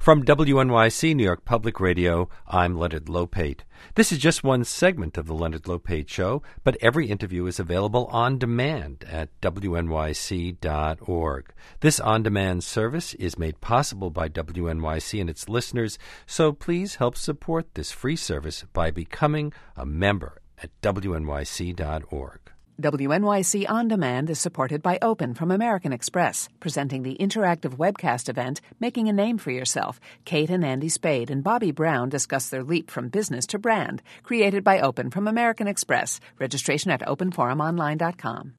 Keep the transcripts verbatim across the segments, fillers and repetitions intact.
From W N Y C, New York Public Radio, I'm Leonard Lopate. This is just one segment of the Leonard Lopate Show, but every interview is available on demand at W N Y C dot org. This on-demand service is made possible by W N Y C and its listeners, so please help support this free service by becoming a member at W N Y C dot org. W N Y C On Demand is supported by Open from American Express, presenting the interactive webcast event, Making a Name for Yourself. Kate and Andy Spade and Bobby Brown discuss their leap from business to brand, created by Open from American Express. Registration at open forum online dot com.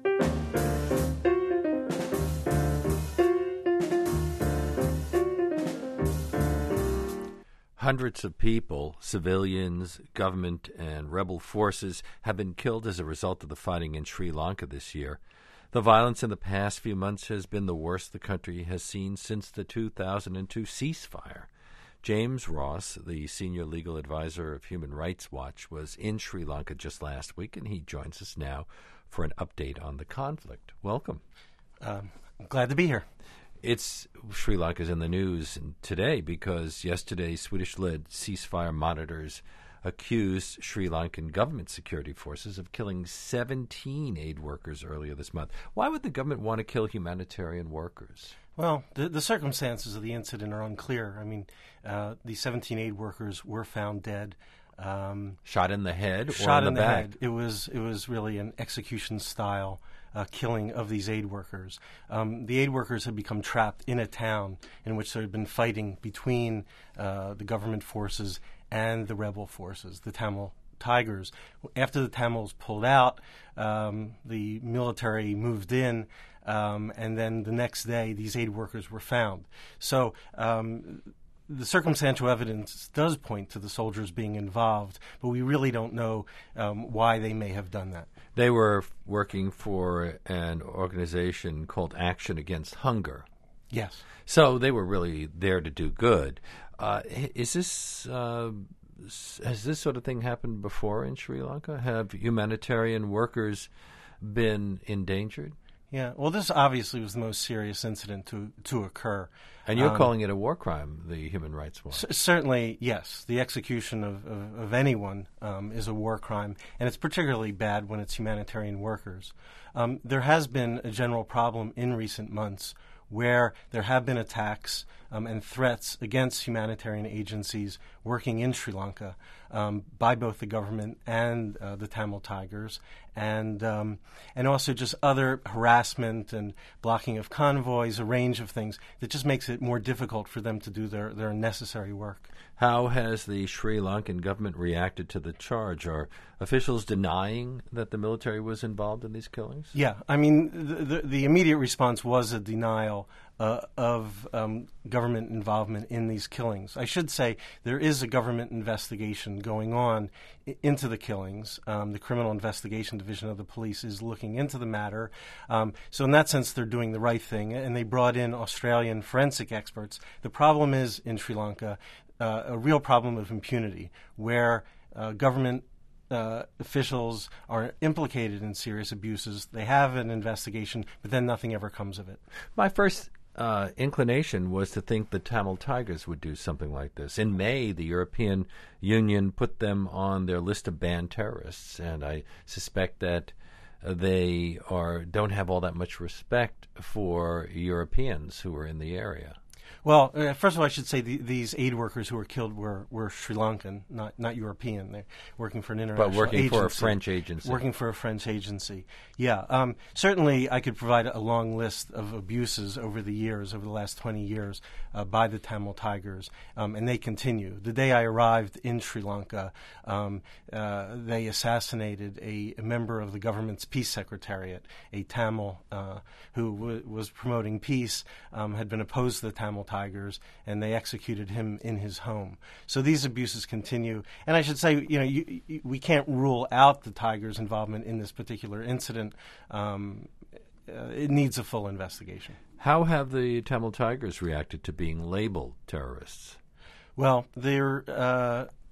Hundreds of people, civilians, government, and rebel forces have been killed as a result of the fighting in Sri Lanka this year. The violence in the past few months has been the worst the country has seen since the two thousand two ceasefire. James Ross, the senior legal advisor of Human Rights Watch, was in Sri Lanka just last week, and he joins us now for an update on the conflict. Welcome. Um, I'm glad to be here. It's Sri Lanka's in the news today because yesterday Swedish-led ceasefire monitors accused Sri Lankan government security forces of killing seventeen aid workers earlier this month. Why would the government want to kill humanitarian workers? Well, the, the circumstances of the incident are unclear. I mean, uh, the seventeen aid workers were found dead. Um, shot in the head or shot in the, in the back? head. It was it was really an execution-style Uh, killing of these aid workers. Um, the aid workers had become trapped in a town in which there had been fighting between uh, the government forces and the rebel forces, the Tamil Tigers. After the Tamils pulled out, um, the military moved in, um, and then the next day these aid workers were found. So um, the circumstantial evidence does point to the soldiers being involved, but we really don't know um, why they may have done that. They were working for an organization called Action Against Hunger. Yes. So they were really there to do good. Uh, is this uh, has this sort of thing happened before in Sri Lanka? Have humanitarian workers been endangered? Yeah, well, this obviously was the most serious incident to to occur. And you're um, calling it a war crime, the Human Rights Watch. C- certainly, yes. The execution of, of, of anyone um, is a war crime, and it's particularly bad when it's humanitarian workers. Um, there has been a general problem in recent months where there have been attacks um, and threats against humanitarian agencies working in Sri Lanka um, by both the government and uh, the Tamil Tigers, and um, and also just other harassment and blocking of convoys, a range of things that just makes it more difficult for them to do their, their necessary work. How has the Sri Lankan government reacted to the charge? Are officials denying that the military was involved in these killings? Yeah, I mean, the, the, the immediate response was a denial uh, of um, government involvement in these killings. I should say there is a government investigation going on I- into the killings. Um, the Criminal Investigation Division of the police is looking into the matter. Um, so in that sense, they're doing the right thing, and they brought in Australian forensic experts. The problem is, in Sri Lanka, uh, a real problem of impunity, where uh, government Uh, officials are implicated in serious abuses. They have an investigation, but then nothing ever comes of it. My first uh, inclination was to think the Tamil Tigers would do something like this. In May, the European Union put them on their list of banned terrorists, and I suspect that uh, they are don't have all that much respect for Europeans who are in the area. Well, uh, first of all, I should say the, these aid workers who were killed were, were Sri Lankan, not not European. They're working for an international But working agency. for a French agency. Working for a French agency. Yeah. Um, certainly, I could provide a long list of abuses over the years, over the last twenty years, uh, by the Tamil Tigers, um, and they continue. The day I arrived in Sri Lanka, um, uh, they assassinated a, a member of the government's peace secretariat, a Tamil uh, who w- was promoting peace, um, had been opposed to the Tamil Tigers, and they executed him in his home. So these abuses continue. And I should say, you know, you, you, we can't rule out the Tigers' involvement in this particular incident. Um, uh, it needs a full investigation. How have the Tamil Tigers reacted to being labeled terrorists? Well, they're uh,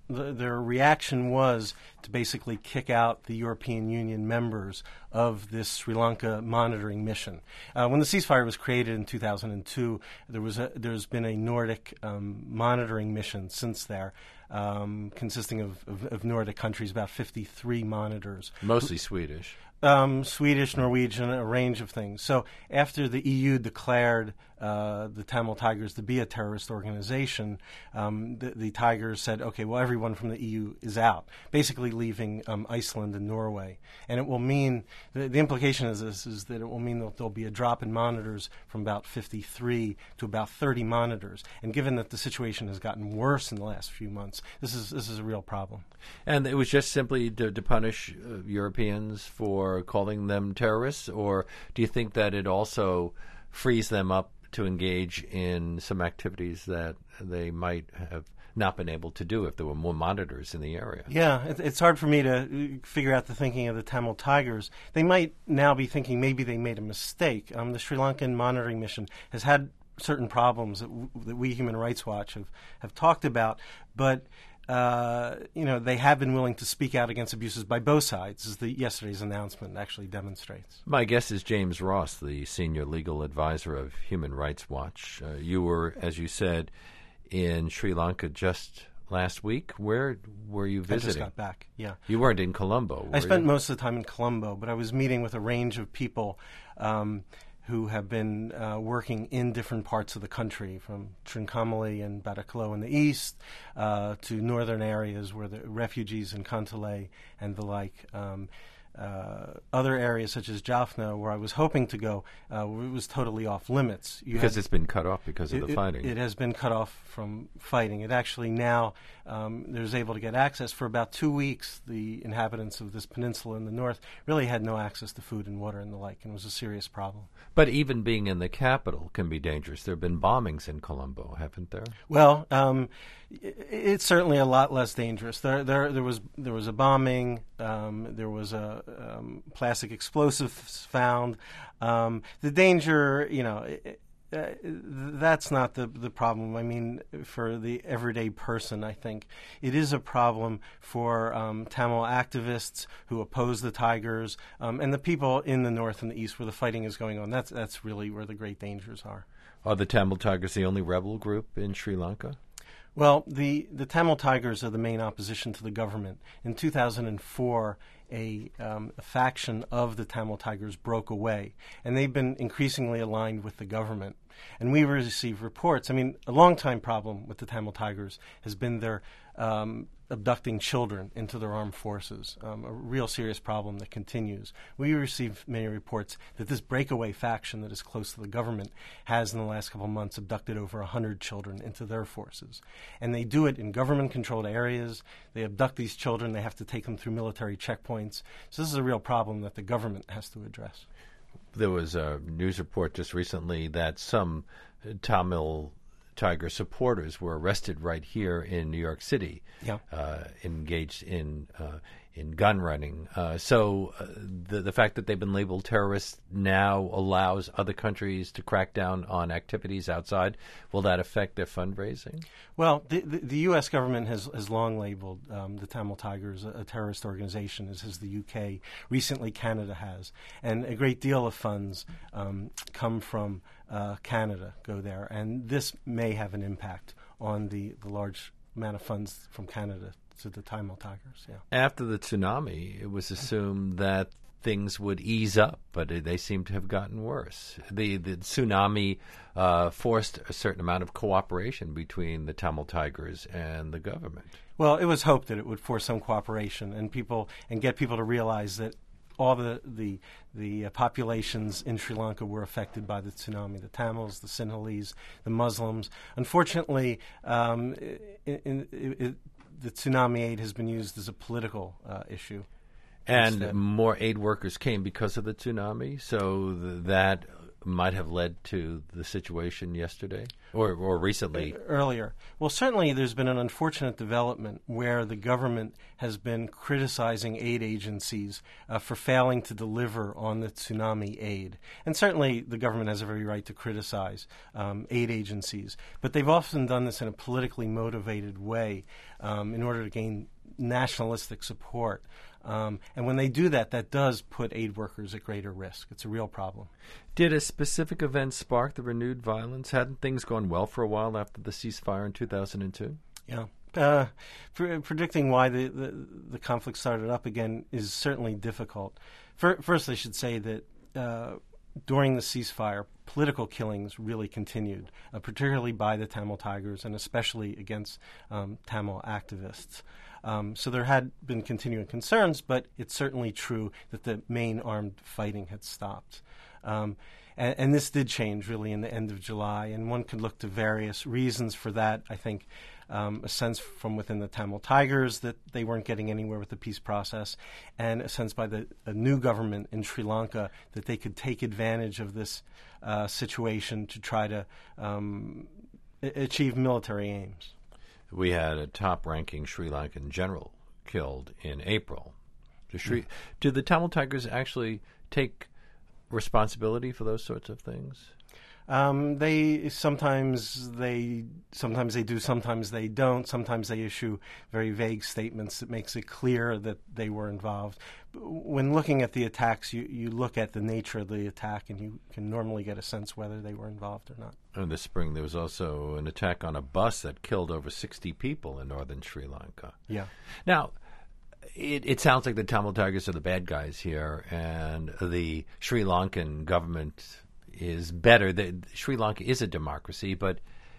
the, their reaction was to basically kick out the European Union members of this Sri Lanka monitoring mission. Uh, when the ceasefire was created in two thousand two, there was a, there's been a Nordic um, monitoring mission since there, um, consisting of, of, of Nordic countries, about fifty-three monitors. Mostly Swedish. Um, Swedish, Norwegian, a range of things. So after the E U declared uh, the Tamil Tigers to be a terrorist organization, um, the, the Tigers said, okay, well, everyone from the E U is out, basically leaving um, Iceland and Norway. And it will mean, the, the implication is this, is that it will mean that there'll be a drop in monitors from about fifty-three to about thirty monitors. And given that the situation has gotten worse in the last few months, this is this is a real problem. And it was just simply to, to punish uh, Europeans for calling them terrorists, or do you think that it also frees them up to engage in some activities that they might have not been able to do if there were more monitors in the area? Yeah, it, it's hard for me to figure out the thinking of the Tamil Tigers. They might now be thinking maybe they made a mistake. Um, the Sri Lankan monitoring mission has had certain problems that, w- that we, Human Rights Watch, have, have talked about, but Uh, you know, they have been willing to speak out against abuses by both sides, as the yesterday's announcement actually demonstrates. My guest is James Ross, the senior legal advisor of Human Rights Watch. Uh, you were, as you said, in Sri Lanka just last week. Where were you visiting? I just got back, yeah. You weren't in Colombo, were I spent you? most of the time in Colombo, but I was meeting with a range of people um, who have been uh, working in different parts of the country, from Trincomalee and Bataclan in the east uh, to northern areas where the refugees in Kantale and the like. Um, uh, other areas such as Jaffna, where I was hoping to go, uh, it was totally off limits. You because had, it's been cut off because of it, the fighting. It, it has been cut off from fighting. It actually now um, there's able to get access. For about two weeks, the inhabitants of this peninsula in the north really had no access to food and water and the like, and it was a serious problem. But even being in the capital can be dangerous. There have been bombings in Colombo, haven't there? Well, um, it, it's certainly a lot less dangerous. There, there, there was there was a bombing. Um, there was a um, plastic explosives found. Um, the danger, you know. It, Uh, that's not the the problem. I mean, for the everyday person, I think it is a problem for um, Tamil activists who oppose the Tigers um, and the people in the north and the east where the fighting is going on. That's that's really where the great dangers are. Are the Tamil Tigers the only rebel group in Sri Lanka? Well, the, the Tamil Tigers are the main opposition to the government. In two thousand four, a, um, a faction of the Tamil Tigers broke away, and they've been increasingly aligned with the government. And we receive reports. I mean, a long-time problem with the Tamil Tigers has been their um, abducting children into their armed forces, um, a real serious problem that continues. We receive many reports that this breakaway faction that is close to the government has, in the last couple of months, abducted over one hundred children into their forces. And they do it in government-controlled areas. They abduct these children. They have to take them through military checkpoints. So this is a real problem that the government has to address. There was a news report just recently that some Tamil Tiger supporters were arrested right here in New York City, yeah. uh, engaged in uh, in gun running. Uh, so uh, the the fact that they've been labeled terrorists now allows other countries to crack down on activities outside. Will that affect their fundraising? Well, the, the, the U S government has, has long labeled um, the Tamil Tigers a, a terrorist organization, as has the U K. Recently, Canada has. And a great deal of funds um, come from uh, Canada, go there. And this may have an impact on the, the large amount of funds from Canada to the Tamil Tigers, yeah. After the tsunami, it was assumed that things would ease up, but they seem to have gotten worse. The the tsunami uh, forced a certain amount of cooperation between the Tamil Tigers and the government. Well, it was hoped that it would force some cooperation and people and get people to realize that all the the, the uh, populations in Sri Lanka were affected by the tsunami, the Tamils, the Sinhalese, the Muslims. Unfortunately, um, in, in, it, the tsunami aid has been used as a political uh, issue. And instead. more aid workers came because of the tsunami, so th- that might have led to the situation yesterday or, or recently? Earlier. Well, certainly there's been an unfortunate development where the government has been criticizing aid agencies uh, for failing to deliver on the tsunami aid. And certainly the government has every right to criticize um, aid agencies. But they've often done this in a politically motivated way um, in order to gain nationalistic support. Um, and when they do that, that does put aid workers at greater risk. It's a real problem. Did a specific event spark the renewed violence? Hadn't things gone well for a while after the ceasefire in two thousand two? Yeah. Uh, pre- predicting why the, the, the conflict started up again is certainly difficult. For, first, I should say that uh, during the ceasefire, political killings really continued, uh, particularly by the Tamil Tigers and especially against um, Tamil activists. Um, so there had been continuing concerns, but it's certainly true that the main armed fighting had stopped. Um, and, and this did change really in the end of July, and one could look to various reasons for that. I think um, a sense from within the Tamil Tigers that they weren't getting anywhere with the peace process, and a sense by the a new government in Sri Lanka that they could take advantage of this uh, situation to try to um, a- achieve military aims. We had a top-ranking Sri Lankan general killed in April. Do, Sri, mm. do the Tamil Tigers actually take responsibility for those sorts of things? Um, they sometimes they sometimes they do, sometimes they don't. Sometimes they issue very vague statements that makes it clear that they were involved. When looking at the attacks, you, you look at the nature of the attack, and you can normally get a sense whether they were involved or not. In the spring, there was also an attack on a bus that killed over sixty people in northern Sri Lanka. Yeah. Now, it, it sounds like the Tamil Tigers are the bad guys here, and the Sri Lankan government is better. The, Sri Lanka is a democracy, but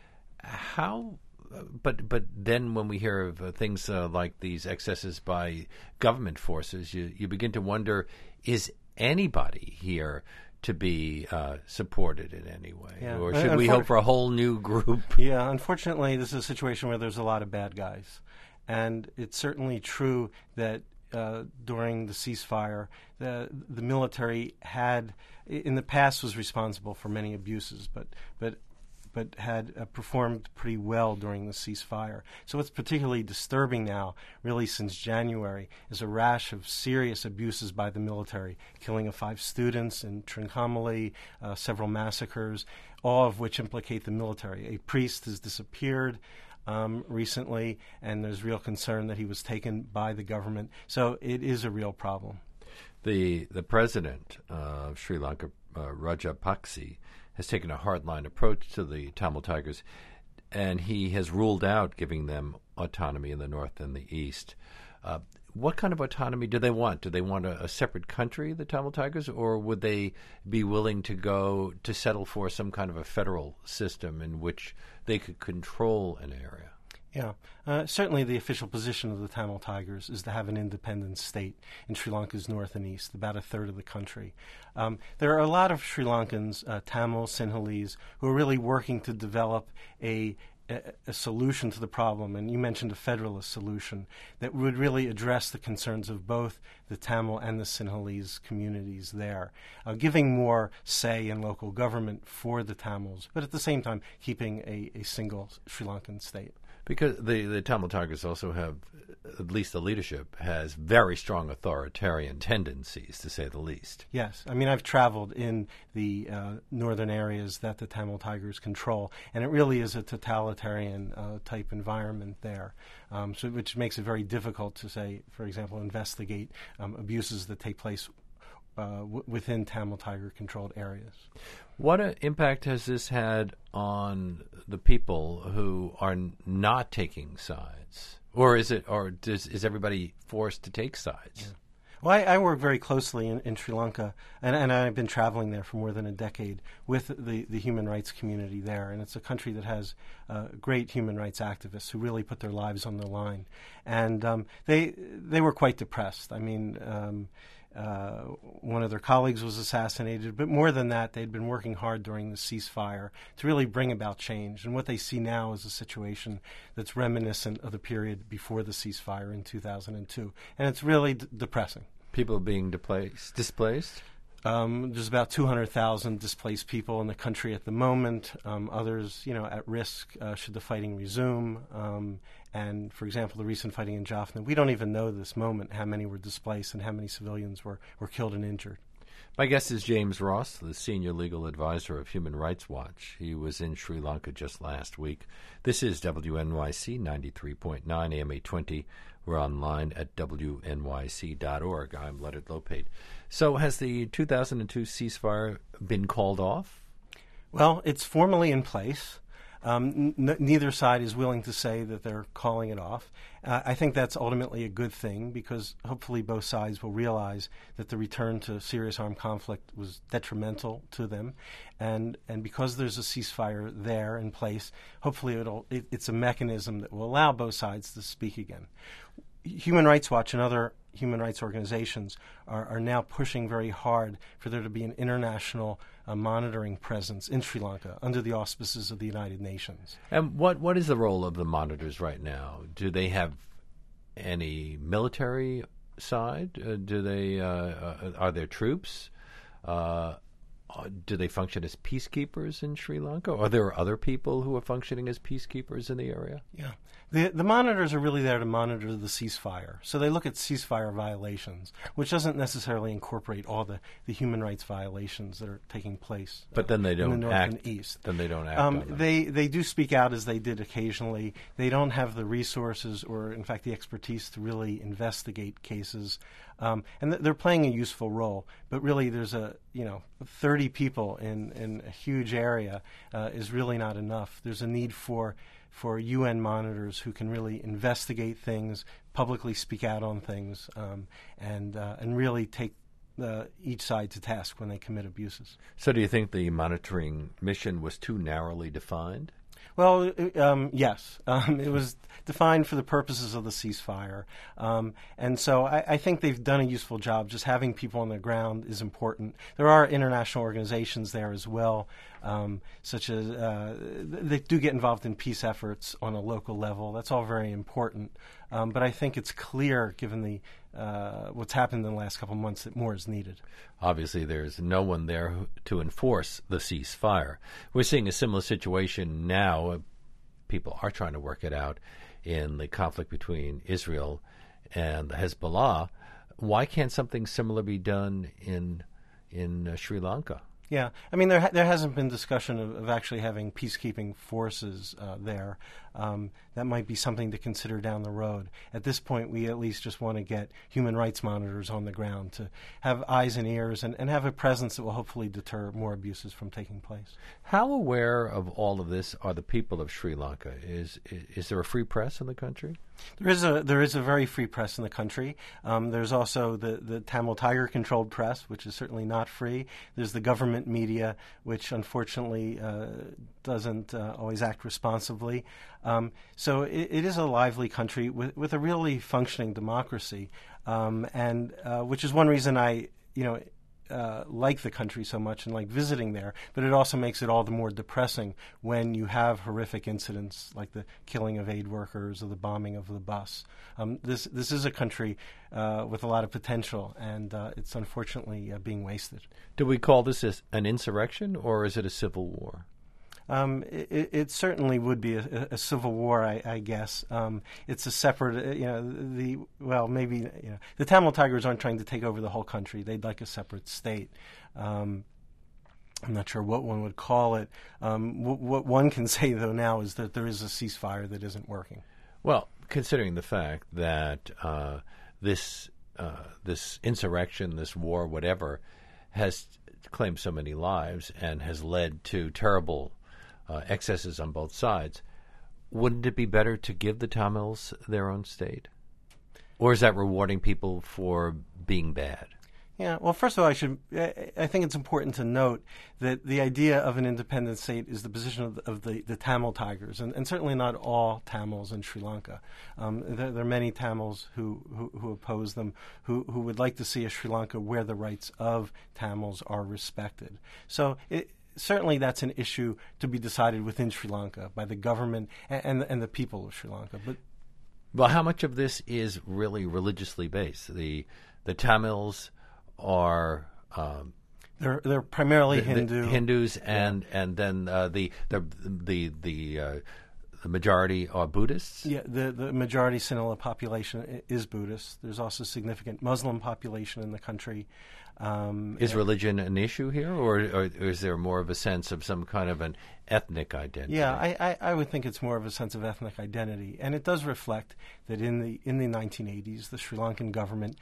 how? But but then when we hear of uh, things uh, like these excesses by government forces, you, you begin to wonder: is anybody here to be uh, supported in any way, yeah. or should we hope for a whole new group? Yeah, unfortunately, this is a situation where there's a lot of bad guys, and it's certainly true that uh, during the ceasefire, the the military had, in the past, was responsible for many abuses, but but. but had uh, performed pretty well during the ceasefire. So what's particularly disturbing now, really since January, is a rash of serious abuses by the military, killing of five students in Trincomalee, uh, several massacres, all of which implicate the military. A priest has disappeared um, recently, and there's real concern that he was taken by the government. So it is a real problem. The, the president of Sri Lanka, uh, Rajapaksa, has taken a hardline approach to the Tamil Tigers, and he has ruled out giving them autonomy in the north and the east. Uh, what kind of autonomy do they want? Do they want a, a separate country, the Tamil Tigers, or would they be willing to go to settle for some kind of a federal system in which they could control an area? Yeah. Uh, certainly the official position of the Tamil Tigers is to have an independent state in Sri Lanka's north and east, about a third of the country. Um, there are a lot of Sri Lankans, uh, Tamil, Sinhalese, who are really working to develop a, a, a solution to the problem, and you mentioned a federalist solution that would really address the concerns of both the Tamil and the Sinhalese communities there, uh, giving more say in local government for the Tamils, but at the same time keeping a, a single Sri Lankan state. Because the, the Tamil Tigers also have, at least the leadership, has very strong authoritarian tendencies, to say the least. Yes. I mean, I've traveled in the uh, northern areas that the Tamil Tigers control, and it really is a totalitarian uh, type environment there, um, so which makes it very difficult to, say, for example, investigate um, abuses that take place Uh, w- within Tamil Tiger-controlled areas. What uh, impact has this had on the people who are n- not taking sides, or is it, or does, is everybody forced to take sides? Yeah. Well, I, I work very closely in, in Sri Lanka, and, and I've been traveling there for more than a decade with the, the human rights community there, and it's a country that has uh, great human rights activists who really put their lives on the line, and um, they they were quite depressed. I mean. Um, Uh, one of their colleagues was assassinated, but more than that, they'd been working hard during the ceasefire to really bring about change. And what they see now is a situation that's reminiscent of the period before the ceasefire in two thousand two. And it's really d- depressing. People being displaced? displaced? Um, there's about two hundred thousand displaced people in the country at the moment. Um, others, you know, at risk uh, should the fighting resume. Um, and, for example, the recent fighting in Jaffna, we don't even know at this moment how many were displaced and how many civilians were, were killed and injured. My guest is James Ross, the Senior Legal Advisor of Human Rights Watch. He was in Sri Lanka just last week. This is W N Y C ninety-three point nine A M eight twenty. We're online at W N Y C dot org. I'm Leonard Lopate. So has the two thousand two ceasefire been called off? Well, it's formally in place. Um, n- neither side is willing to say that they're calling it off. Uh, I think that's ultimately a good thing because hopefully both sides will realize that the return to serious armed conflict was detrimental to them. And and because there's a ceasefire there in place, hopefully it'll, it, it's a mechanism that will allow both sides to speak again. Human Rights Watch and other human rights organizations are, are now pushing very hard for there to be an international uh, monitoring presence in Sri Lanka under the auspices of the United Nations. And what, what is the role of the monitors right now? Do they have any military side? Uh, do they uh, uh, are there troops? Uh, do they function as peacekeepers in Sri Lanka? Are there other people who are functioning as peacekeepers in the area? Yeah. The, the monitors are really there to monitor the ceasefire. So they look at ceasefire violations, which doesn't necessarily incorporate all the, the human rights violations that are taking place. But then they don't in the north act. and east. Then they don't act. Um, on them. They they do speak out as they did occasionally. They don't have the resources or, in fact, the expertise to really investigate cases, um, and th- they're playing a useful role. But really, there's a you know thirty people in in a huge area uh, is really not enough. There's a need for for U N monitors who can really investigate things, publicly speak out on things, um, and uh, and really take uh, each side to task when they commit abuses. So do you think the monitoring mission was too narrowly defined? Well, um, yes. Um, it was defined for the purposes of the ceasefire. Um, and so I, I think they've done a useful job. Just having people on the ground is important. There are international organizations there as well, um, such as uh, they do get involved in peace efforts on a local level. That's all very important. Um, but I think it's clear, given the uh, what's happened in the last couple of months, that more is needed. Obviously, there's no one there who, to enforce the ceasefire. We're seeing a similar situation now. Uh, people are trying to work it out in the conflict between Israel and Hezbollah. Why can't something similar be done in in uh, Sri Lanka? Yeah, I mean, there ha- there hasn't been discussion of, of actually having peacekeeping forces uh, there. Um, that might be something to consider down the road. At this point, we at least just want to get human rights monitors on the ground to have eyes and ears and, and have a presence that will hopefully deter more abuses from taking place. How aware of all of this are the people of Sri Lanka? Is is, is there a free press in the country? There is a there is a very free press in the country. Um, there's also the, the Tamil Tiger-controlled press, which is certainly not free. There's the government media, which unfortunately uh, doesn't uh, always act responsibly. Um, so it, it is a lively country with, with a really functioning democracy, um, and uh, which is one reason I, you know, uh, like the country so much and like visiting there. But it also makes it all the more depressing when you have horrific incidents like the killing of aid workers or the bombing of the bus. Um, this this is a country uh, with a lot of potential, and uh, it's unfortunately uh, being wasted. Do we call this as an insurrection, or is it a civil war? Um, it, it certainly would be a, a civil war, I, I guess. Um, it's a separate, you know, the well, maybe you know, the Tamil Tigers aren't trying to take over the whole country. They'd like a separate state. Um, I'm not sure what one would call it. Um, w- what one can say, though, now is that there is a ceasefire that isn't working. Well, considering the fact that uh, this uh, this insurrection, this war, whatever, has claimed so many lives and has led to terrible Uh, excesses on both sides, wouldn't it be better to give the Tamils their own state? Or is that rewarding people for being bad? Yeah, well, first of all, I should. I think it's important to note that the idea of an independent state is the position of the, of the, the Tamil Tigers, and, and certainly not all Tamils in Sri Lanka. Um, there, there are many Tamils who, who, who oppose them, who, who would like to see a Sri Lanka where the rights of Tamils are respected. So it, certainly that's an issue to be decided within Sri Lanka by the government and, and, and the people of Sri Lanka. But well, how much of this is really religiously based? The the Tamils are um, They're they're primarily the, Hindu. The Hindus, and yeah. and then uh, the the the the, uh, the majority are Buddhists. Yeah, the the majority Sinhala population is Buddhist. There's also a significant Muslim population in the country. Um, is religion an issue here, or, or, or is there more of a sense of some kind of an ethnic identity? Yeah, I, I, I would think it's more of a sense of ethnic identity, and it does reflect that in the in the nineteen eighties, the Sri Lankan government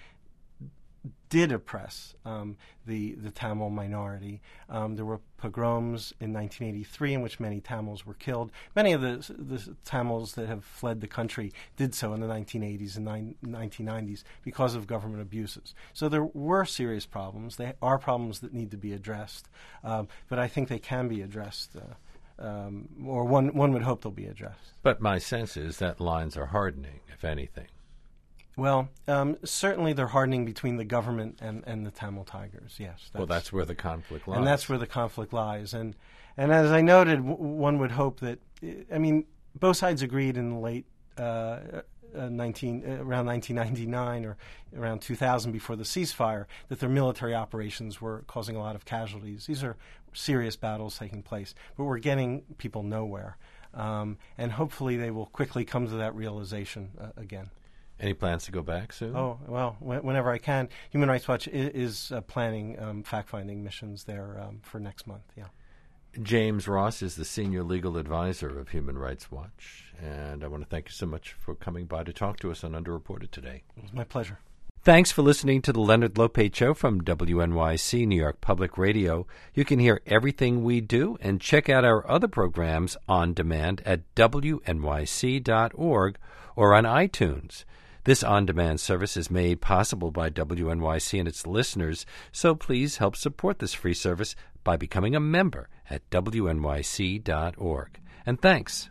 did oppress um, the the Tamil minority. Um, there were pogroms in nineteen eighty-three in which many Tamils were killed. Many of the, the Tamils that have fled the country did so in the nineteen eighties and nine, nineteen nineties because of government abuses. So there were serious problems. They are problems that need to be addressed, um, but I think they can be addressed. Uh, um, or one one would hope they'll be addressed. But my sense is that lines are hardening, if anything. Well, um, certainly they're hardening between the government and, and the Tamil Tigers, yes. That's, well, that's where the conflict lies. And that's where the conflict lies. And and as I noted, w- one would hope that, I mean, both sides agreed in the late uh, uh, nineteen uh, around nineteen ninety-nine or around two thousand before the ceasefire that their military operations were causing a lot of casualties. These are serious battles taking place, but we're getting people nowhere. Um, and hopefully they will quickly come to that realization uh, again. Any plans to go back soon? Oh, well, wh- whenever I can. Human Rights Watch I- is uh, planning um, fact-finding missions there um, for next month, yeah. James Ross is the Senior Legal Advisor of Human Rights Watch, and I want to thank you so much for coming by to talk to us on Underreported today. It was my pleasure. Thanks for listening to the Leonard Lopate Show from W N Y C, New York Public Radio. You can hear everything we do and check out our other programs on demand at W N Y C dot org or on iTunes. This on-demand service is made possible by W N Y C and its listeners, so please help support this free service by becoming a member at W N Y C dot org. And thanks.